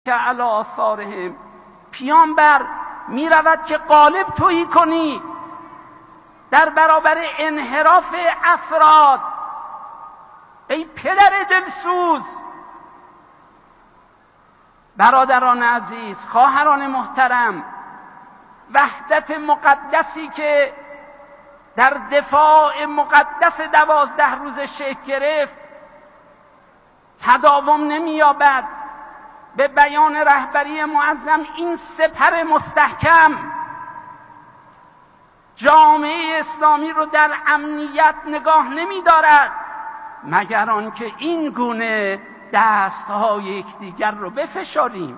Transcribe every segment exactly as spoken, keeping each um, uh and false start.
علی آثارهم. پیامبر می رود که قالب تویی کنی در برابر انحراف افراد. ای پدر دلسوز، برادران عزیز، خواهران محترم، وحدت مقدسی که در دفاع مقدس دوازده روز شکل گرفت تداوم نمی‌یابد. به بیان رهبری معظم این سپر مستحکم جامعه اسلامی رو در امنیت نگاه نمی‌دارد مگر آنکه این گونه دست‌های یکدیگر رو بفشاریم.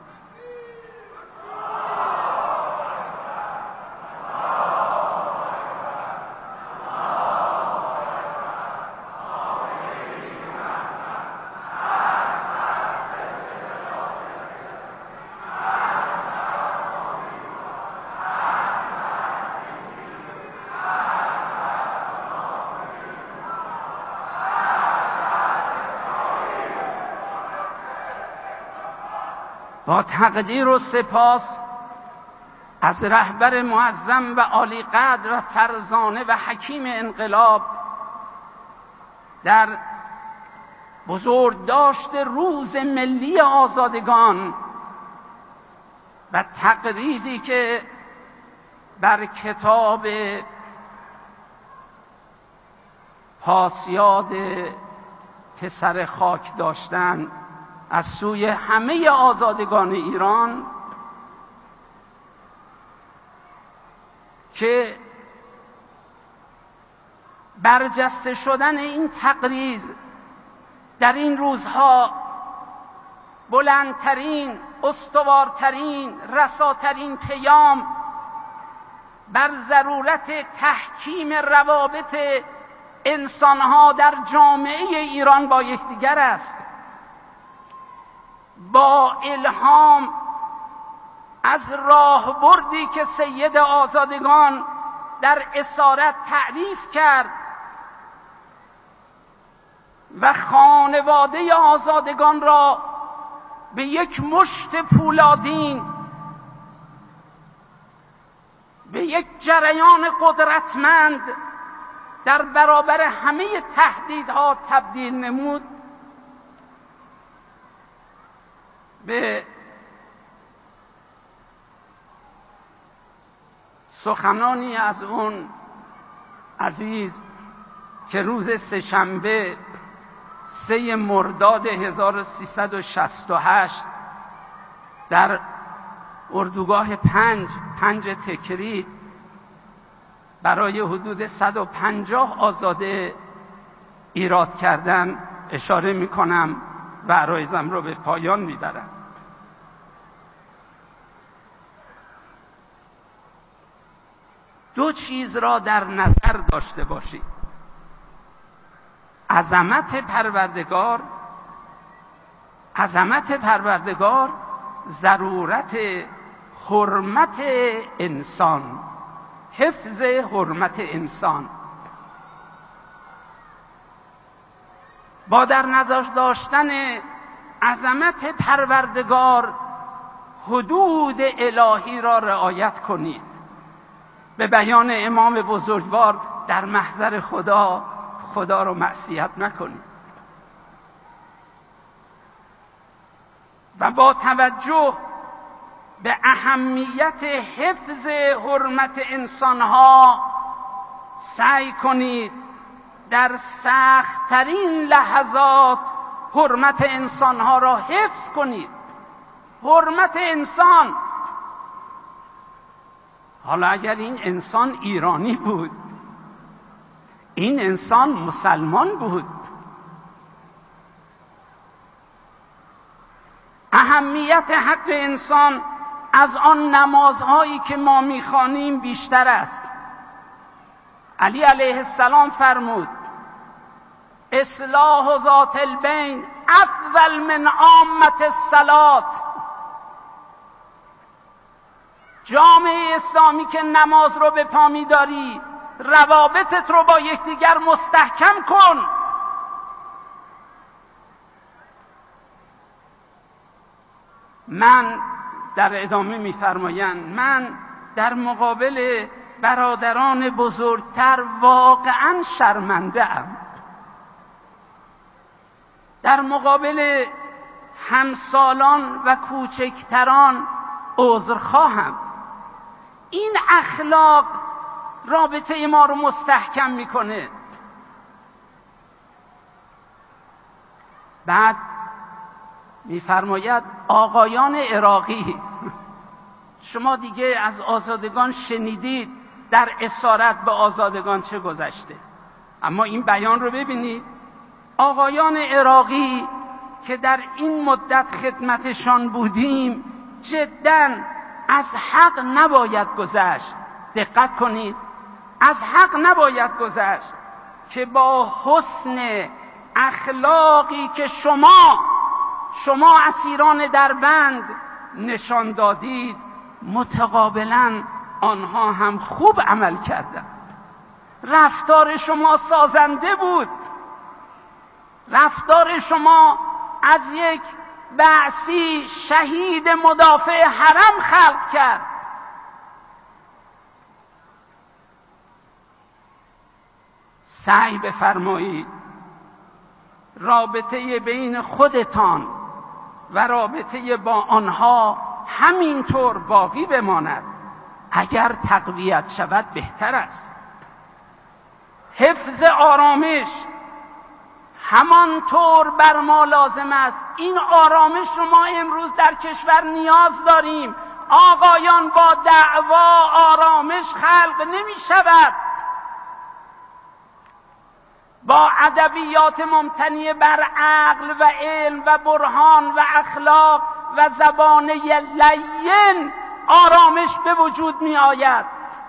با تقدیر و سپاس از رهبر معظم و عالی قدر و فرزانه و حکیم انقلاب در بزرگداشت روز ملی آزادگان و تقریزی که بر کتاب پاسیاد پسر خاک داشتن از سوی همه آزادگان ایران که برجسته شدن این تقریض در این روزها بلندترین، استوارترین، رساترین پیام بر ضرورت تحکیم روابط انسانها در جامعه ایران با یکدیگر است. با الهام از راهبردی که سید آزادگان در اسارت تعریف کرد و خانواده آزادگان را به یک مشت پولادین، به یک جریان قدرتمند در برابر همه تهدیدها تبدیل نمود، به سخنانی از اون عزیز که روز سه‌شنبه سه مرداد هزار و سیصد و شصت و هشت در اردوگاه پنج پنج تکرید برای حدود صد و پنجاه آزاده ایراد کردن اشاره میکنم و عرایزم رو به پایان میبرم. دو چیز را در نظر داشته باشید: عظمت پروردگار عظمت پروردگار ضرورت حرمت انسان، حفظ حرمت انسان. با در نظر داشتن عظمت پروردگار حدود الهی را رعایت کنید. به بیان امام بزرگوار در محضر خدا خدا را معصیت نکنید. و با توجه به اهمیت حفظ حرمت انسانها سعی کنید در سخت‌ترین لحظات حرمت انسانها را حفظ کنید. حرمت انسان، حالا اگر این انسان ایرانی بود، این انسان مسلمان بود، اهمیت حق انسان از آن نمازهایی که ما میخوانیم بیشتر است. علی علیه السلام فرمود اصلاح ذات البین افضل من عامة الصلاة. جامعه اسلامی که نماز رو به پا می‌داری، روابطت رو با یکدیگر مستحکم کن. من در ادامه می‌فرمایند من در مقابل برادران بزرگتر واقعا شرمنده ام، در مقابل همسالان و کوچکتران عذرخواهم. این اخلاق رابطه ما رو مستحکم میکنه. بعد میفرماید آقایان عراقی، شما دیگه از آزادگان شنیدید در اسارت به آزادگان چه گذشته، اما این بیان رو ببینید. آقایان عراقی که در این مدت خدمتشان بودیم جداً از حق نباید گذشت. دقت کنید، از حق نباید گذشت که با حسن اخلاقی که شما شما اسیران دربند نشان دادید متقابلاً آنها هم خوب عمل کردند. رفتار شما سازنده بود، رفتار شما از یک بعثی شهید مدافع حرم خلق کرد. سعی بفرمایید رابطه بین خودتان و رابطه با آنها همینطور باقی بماند. اگر تقویت شود بهتر است. حفظ آرامش همانطور بر ما لازم است. این آرامش رو ما امروز در کشور نیاز داریم. آقایان، با دعوا آرامش خلق نمی شود. با ادبیات ممتنی بر عقل و علم و برهان و اخلاق و زبان لین آرامش به وجود می آید.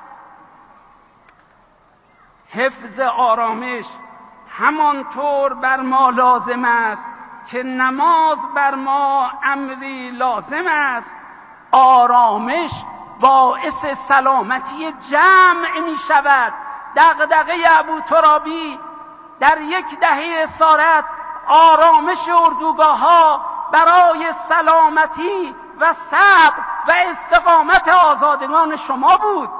حفظ آرامش همانطور بر ما لازم است که نماز بر ما امری لازم است. آرامش باعث سلامتی جمع می شود. دغدغه ابو ترابی در یک دهه اسارت آرامش اردوگاه ها برای سلامتی و صبر و استقامت آزادگان شما بود.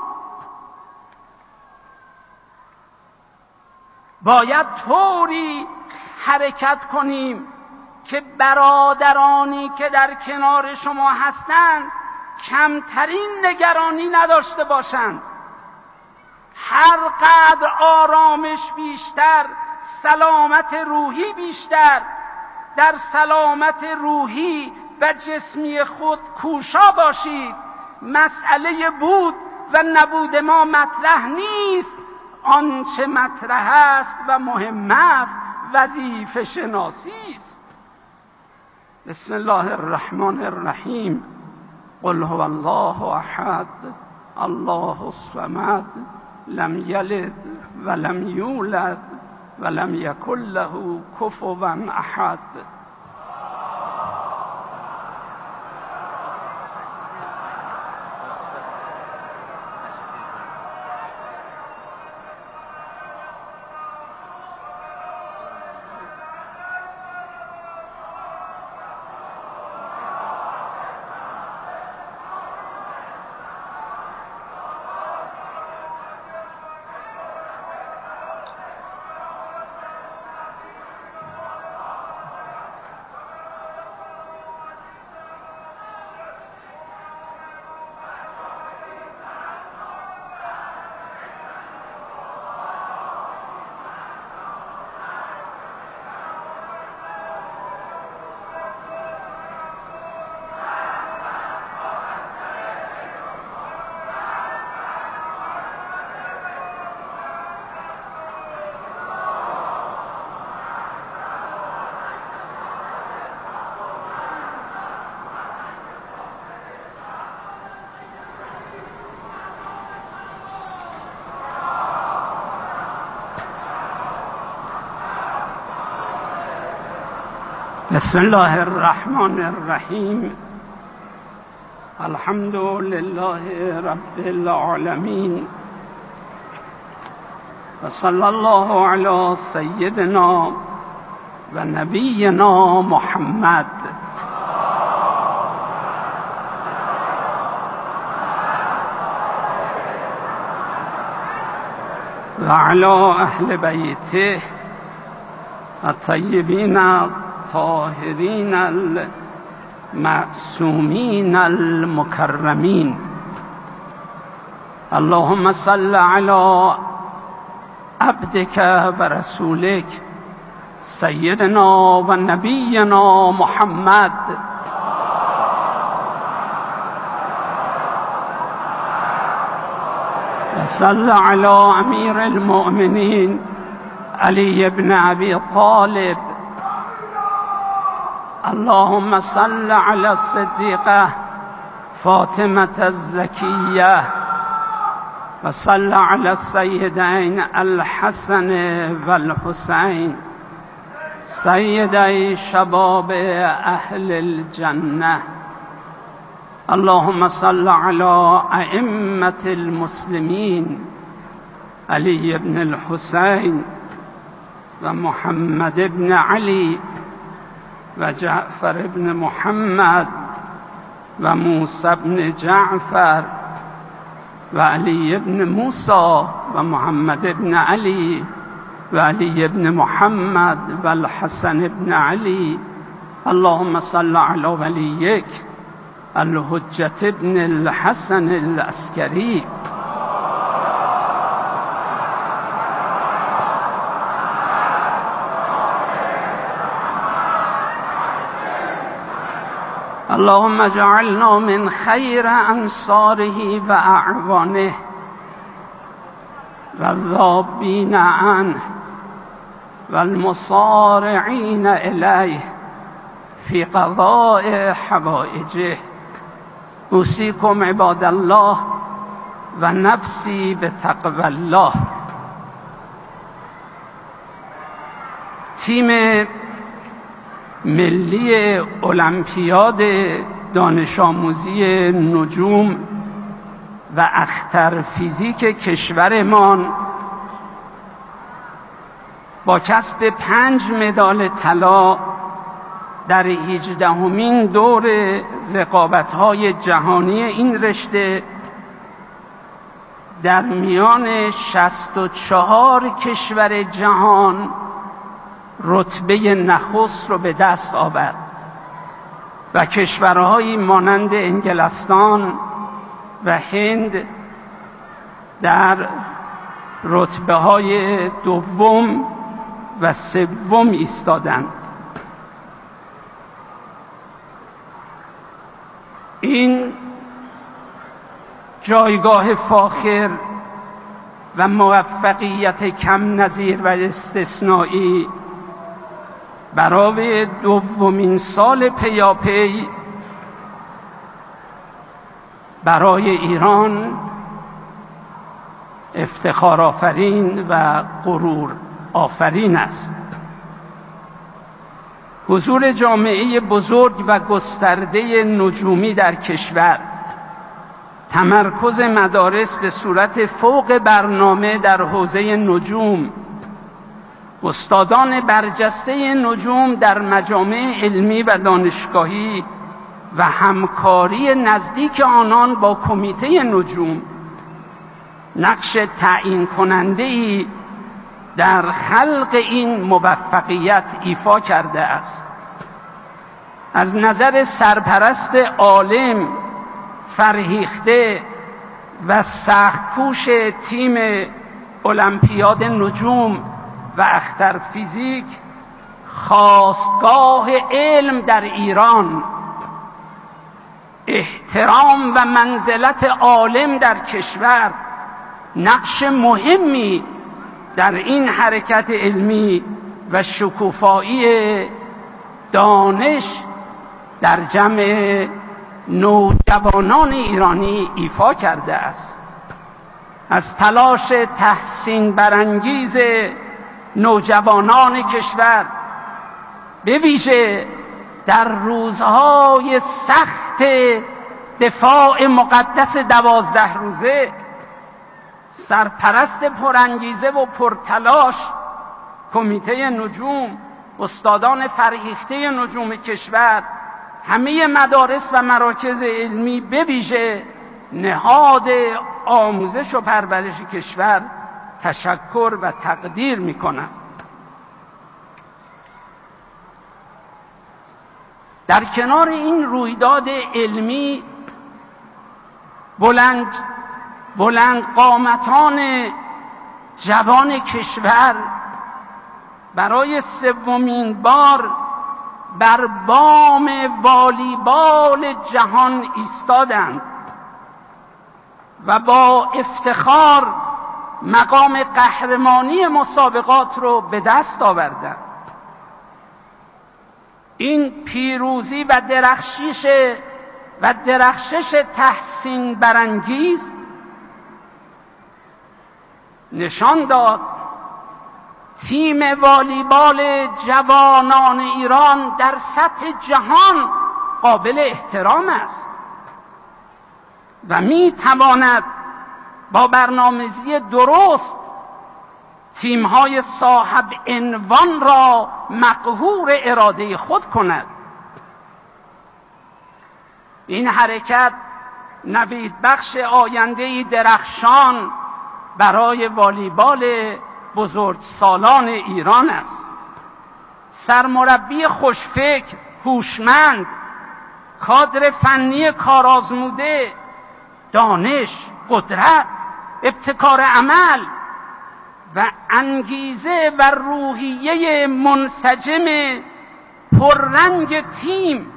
باید طوری حرکت کنیم که برادرانی که در کنار شما هستند کمترین نگرانی نداشته باشند. هر قدر آرامش بیشتر، سلامت روحی بیشتر. در سلامت روحی و جسمی خود کوشا باشید. مسئله بود و نبود ما مطرح نیست. آنچه مطرح است و مهم است وظیفه شناسی است. بسم الله الرحمن الرحیم. قل هو الله احد الله الصمد لم یلد ولم یولد ولم یکن له کفوا احد. بسم الله الرحمن الرحیم. الحمد لله رب العالمین و صلی الله علی سیدنا و نبینا محمد. وعلى اهل بیته الطیبین الطاهرین المعصومین المکرمین. اللهم صل على عبدك ورسولك سيدنا ونبينا محمد وصل على امير المؤمنين علي بن ابي طالب. اللهم صل على الصديقة فاطمة الزكية وصل على السيدين الحسن والحسين سيدي شباب أهل الجنة. اللهم صل على أئمة المسلمين علي بن الحسين ومحمد بن علي وجعفر بن محمد وموسى بن جعفر وعلي بن موسى ومحمد بن علي وعلي بن محمد والحسن بن علي. اللهم صل على وليك الحجة بن الحسن العسكري. اللهم اجعلنا من خير أنصاره وأعوانه والذابين عنه والمصارعين إليه في قضاء حوائجه. أوصيكم عباد الله ونفسي بتقوى الله. تیم ملی المپیاد دانش آموزی نجوم و اختر فیزیک کشورمان با کسب پنج مدال طلا در هجدهمین دور رقابت‌های جهانی این رشته در میان شصت و چهار کشور جهان رتبه نخست رو به دست آورد و کشورهایی مانند انگلستان و هند در رتبه های دوم و سوم ایستادند. این جایگاه فاخر و موفقیت کم نظیر و استثنایی برای دومین سال پیاپی برای ایران افتخار آفرین و غرور آفرین است. حضور جامعه بزرگ و گسترده نجومی در کشور، تمرکز مدارس به صورت فوق برنامه در حوزه نجوم، استادان برجسته نجوم در مجامع علمی و دانشگاهی و همکاری نزدیک آنان با کمیته نجوم نقش تعیین کننده‌ای در خلق این موفقیت ایفا کرده است. از نظر سرپرست عالم، فرهیخته و سخت‌کوش تیم المپیاد نجوم و اختر فیزیک، خاستگاه علم در ایران، احترام و منزلت عالم در کشور نقش مهمی در این حرکت علمی و شکوفایی دانش در جمع نوجوانان ایرانی ایفا کرده است. از تلاش تحسین برانگیز نوجوانان کشور، به ویژه در روزهای سخت دفاع مقدس دوازده روزه، سرپرست پرانگیزه و پرتلاش کمیته نجوم، استادان فرهیخته نجوم کشور، همه مدارس و مراکز علمی، به ویژه نهاد آموزش و پرورش کشور تشکر و تقدیر میکنم. در کنار این رویداد علمی، بلند بلند قامتان جوان کشور برای سومین بار بر بام والیبال جهان ایستادند و با افتخار مقام قهرمانی مسابقات رو به دست آوردند. این پیروزی و درخشش و درخشش تحسین برانگیز نشان داد تیم والیبال جوانان ایران در سطح جهان قابل احترام است و می تواند با برنامه‌ریزی درست تیم‌های صاحب عنوان را مقهور اراده خود کند. این حرکت نوید بخش آینده‌ای درخشان برای والیبال بزرگسالان ایران است. سرمربی خوشفکر، هوشمند، کادر فنی کارآزموده، دانش، قدرت، ابتکار عمل و انگیزه و روحیه منسجم پررنگ تیم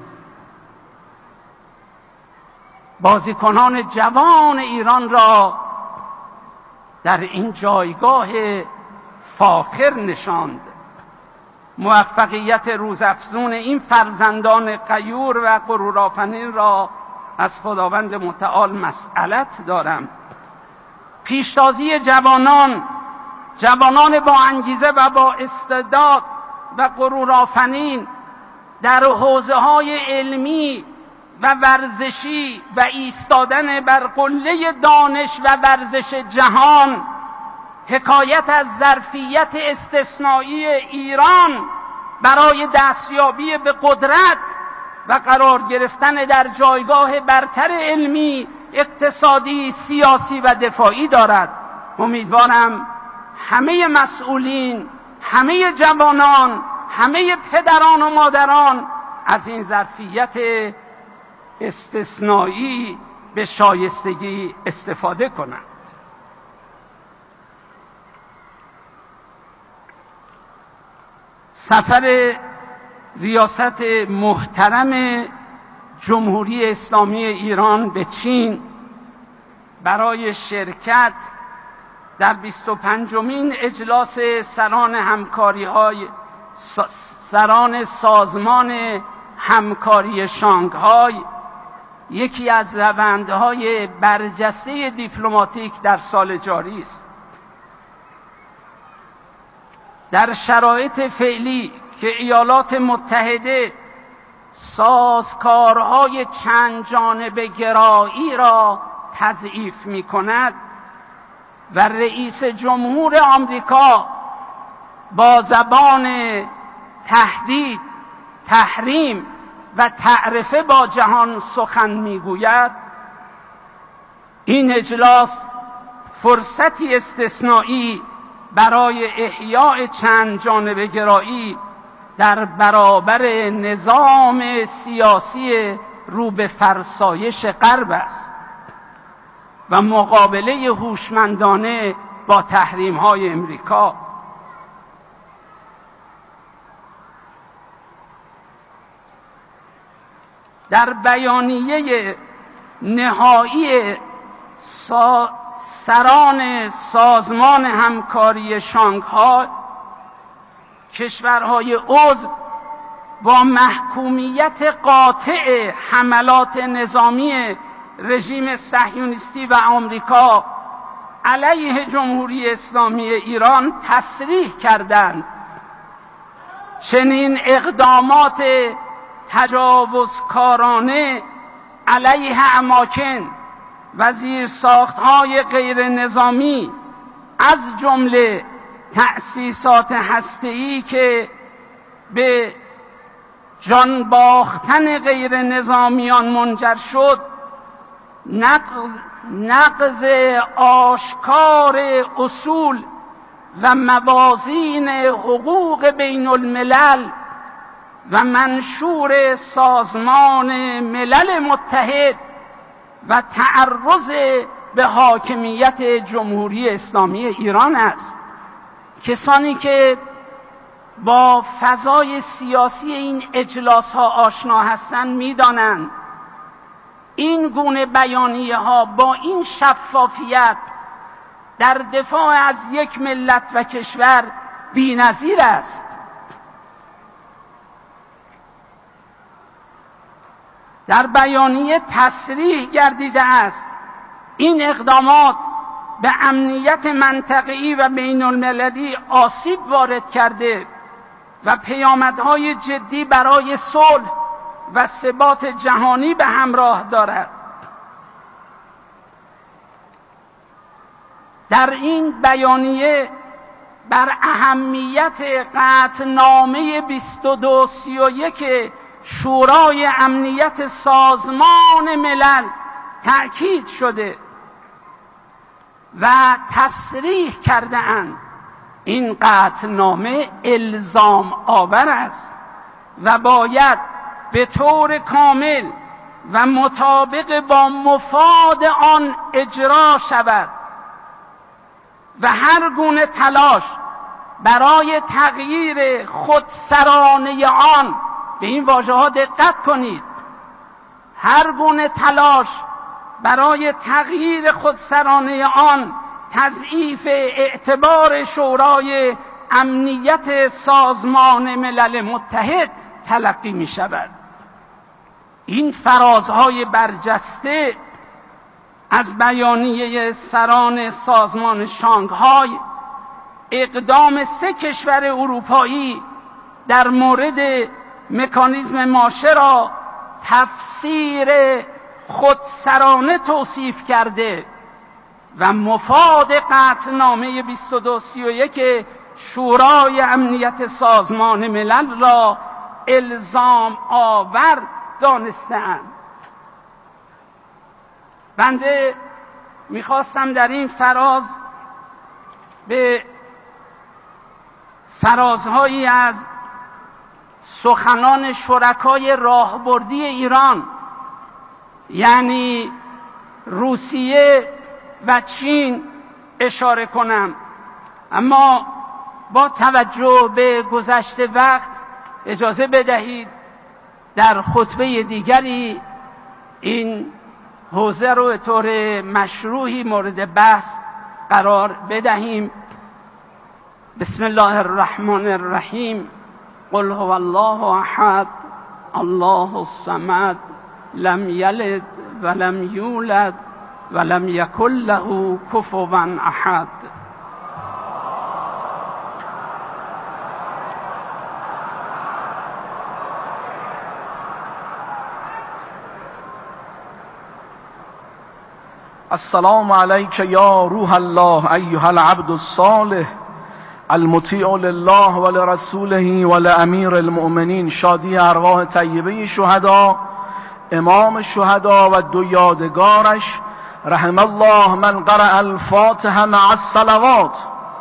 بازیکنان جوان ایران را در این جایگاه فاخر نشاند. موفقیت روزافزون این فرزندان غیور و غرورآفرین را از خداوند متعال مسئلت دارم. پیشتازی جوانان جوانان با انگیزه و با استعداد و غرورآفرین در حوزه‌های علمی و ورزشی و ایستادن بر قله دانش و ورزش جهان حکایت از ظرفیت استثنایی ایران برای دستیابی به قدرت و قرار گرفتن در جایگاه برتر علمی، اقتصادی، سیاسی و دفاعی دارد. امیدوارم همه مسئولین، همه جوانان، همه پدران و مادران از این ظرفیت استثنایی به شایستگی استفاده کنند. سفر ریاست محترم جمهوری اسلامی ایران به چین برای شرکت در بیست و پنجمین اجلاس سران همکاری‌های سران سازمان همکاری شانگهای یکی از روندهای برجسته دیپلماتیک در سال جاری است. در شرایط فعلی که ایالات متحده سازکارهای چند جانبه گرایی را تضعیف می کند و رئیس جمهور آمریکا با زبان تهدید، تحریم و تعرفه با جهان سخن میگوید، این اجلاس فرصتی استثنایی برای احیاء چند جانبه گرایی در برابر نظام سیاسی رو به فرسایش غرب است و مقابله هوشمندانه با تحریم‌های امریکا. در بیانیه نهایی سا سران سازمان همکاری شانگهای کشورهای عضو با محکومیت قاطع حملات نظامی رژیم صهیونیستی و آمریکا علیه جمهوری اسلامی ایران تصریح کردند چنین اقدامات تجاوزکارانه علیه اماکن و زیرساخت‌های غیر نظامی از جمله تأسیسات هسته‌ای که به جان باختن غیر نظامیان منجر شد، نقض نقض آشکار اصول و موازین حقوق بین الملل و منشور سازمان ملل متحد و تعرض به حاکمیت جمهوری اسلامی ایران است. کسانی که با فضای سیاسی این اجلاس ها آشنا هستند میدانند این گونه بیانیه ها با این شفافیت در دفاع از یک ملت و کشور بی‌نظیر است. در بیانیه تصریح گردیده است این اقدامات به امنیت منطقه‌ای و بین المللی آسیب وارد کرده و پیامدهای جدی برای صلح و ثبات جهانی به همراه دارد. در این بیانیه بر اهمیت قطعنامه بیست و دو سی و یک شورای امنیت سازمان ملل تأکید شده و تصریح کرده اند این قطعنامه الزام آور است و باید به طور کامل و مطابق با مفاد آن اجرا شود و هر گونه تلاش برای تغییر خودسرانه آن، به این واژه ها دقت کنید، هر گونه تلاش برای تغییر خودسرانه آن تضعیف اعتبار شورای امنیت سازمان ملل متحد تلقی می شود. این فرازهای برجسته از بیانیه سران سازمان شانگهای اقدام سه کشور اروپایی در مورد مکانیزم ماشه را تفسیر خودسرانه توصیف کرده و مفاد قطعنامه بیست و دو سی و یک شورای امنیت سازمان ملل را الزام آور دانسته‌اند. بنده میخواستم در این فراز به فرازهایی از سخنان شرکای راهبردی ایران یعنی روسیه و چین اشاره کنم، اما با توجه به گذشت وقت اجازه بدهید در خطبه دیگری این حوزه رو به طور مشروعی مورد بحث قرار بدهیم. بسم الله الرحمن الرحیم. قل هو الله احد الله الصمد لم یلد ولم یولد ولم یکن له کفوا احد. السلام علیک یا روح الله ایها العبد الصالح المطیع لله ولرسوله ولامیر المؤمنین. شادی ارواح طیبه شهدا، امام شهدا و دو یادگارش. رحم الله من قرأ الفاتحه مع الصلوات.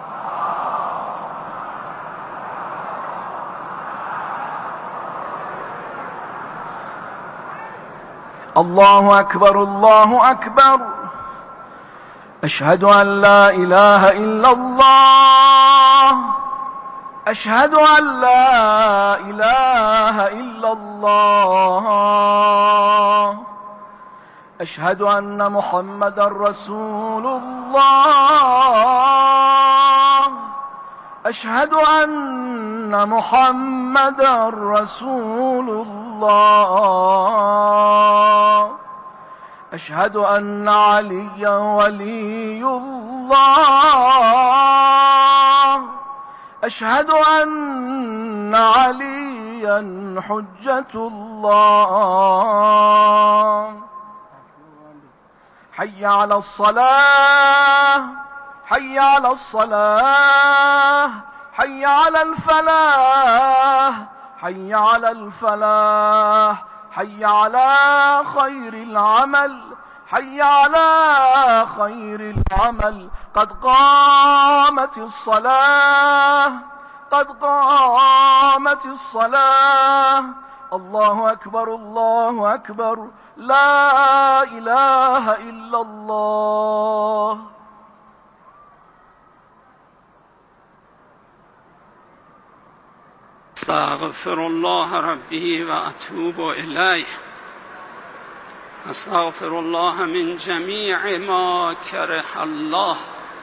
الله اکبر الله اکبر. اشهد ان لا اله الا الله. اشهد ان لا اله الا الله. اشهد ان محمد رسول الله. اشهد ان محمد رسول الله. اشهد ان عليا ولي الله. اشهد ان عليا حجة الله. حي على الصلاة حي على الصلاة حي على الفلاح حي على الفلاح حي على خير العمل حي على خير العمل قد قامت الصلاة قد قامت الصلاة الله أكبر الله أكبر لا إله إلا الله. استغفر الله ربي وأتوب إليه. استغفر الله من جميع ما كره الله.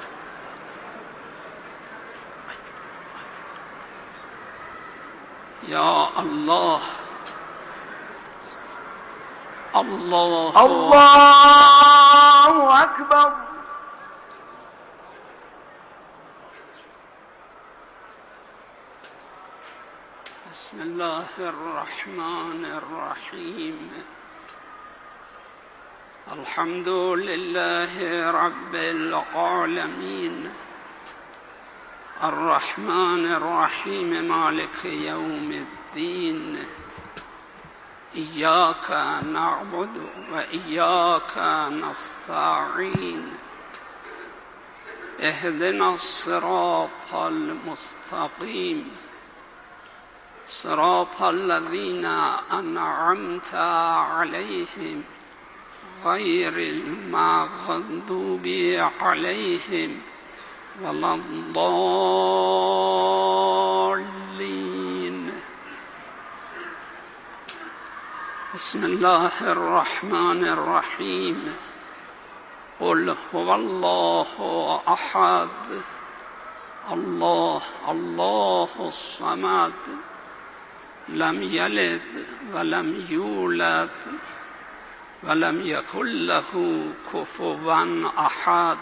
يا الله الله الله أكبر. بسم الله الرحمن الرحيم. الحمد لله رب العالمين الرحمن الرحيم مالك يوم الدين. إياك نعبد وإياك نستعين. اهدنا الصراط المستقيم صراط الذين أنعمت عليهم غير المغضوب عليهم ولا الضالين. بسم الله الرحمن الرحيم. قل هو الله أحد الله الله الصمد لم يلد ولم يولد ولم يكن له كفوا أحد.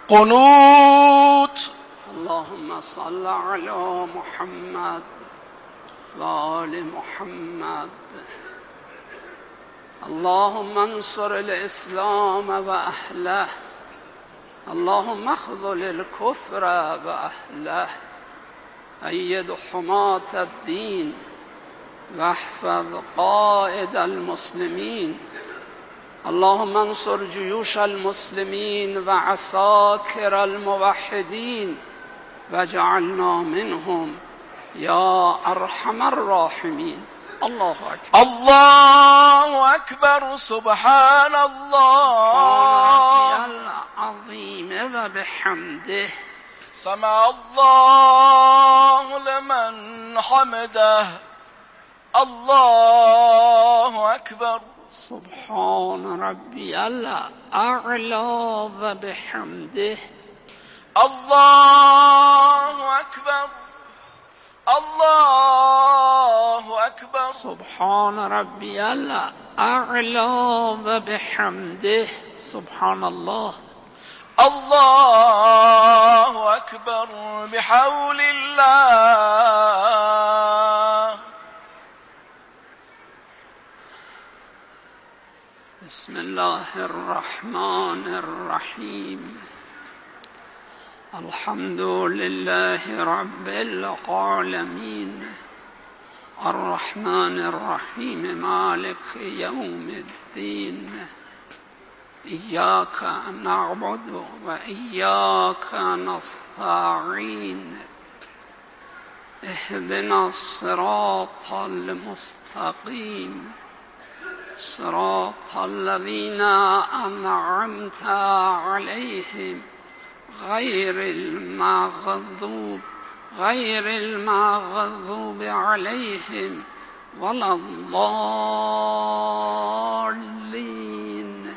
قنوت. اللهم صل على محمد وآل محمد. اللهم انصر الإسلام وأهله. اللهم اخذل الكفر وأهله. أيد حماة الدين واحفظ قائد المسلمين. اللهم انصر جيوش المسلمين وعساكر الموحدين واجعلنا منهم يا أرحم الراحمين. الله أكبر الله أكبر. سبحان الله العظيم وبحمده. سمع الله لمن حمده. الله أكبر. سبحان ربي الأعلى وبحمده. الله أكبر الله أكبر. سبحان ربي الأعلى وبحمده. سبحان الله. الله أكبر بحول الله. بسم الله الرحمن الرحيم. الحمد لله رب العالمين الرحمن الرحيم مالك يوم الدين. إياك نعبد وإياك نستعين. اهدنا الصراط المستقيم صراط الذين أنعمت عليهم غير المغضوب غير المغضوب عليهم ولا الضالين.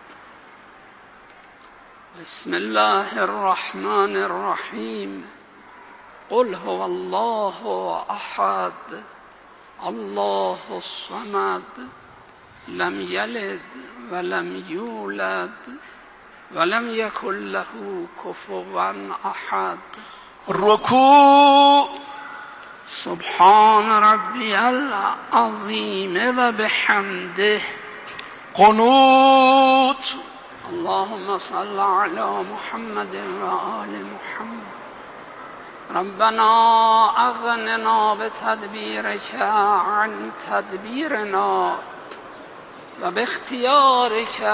بسم الله الرحمن الرحيم. قل هو الله أحد الله الصمد لم يلد ولم يولد ولم يكن له كفوا أحد. ركوع. سبحان ربي العظيم وبحمده. قنوت. اللهم صل على محمد وآل محمد. ربنا أغننا بتدبيرك عن تدبيرنا وباختيارك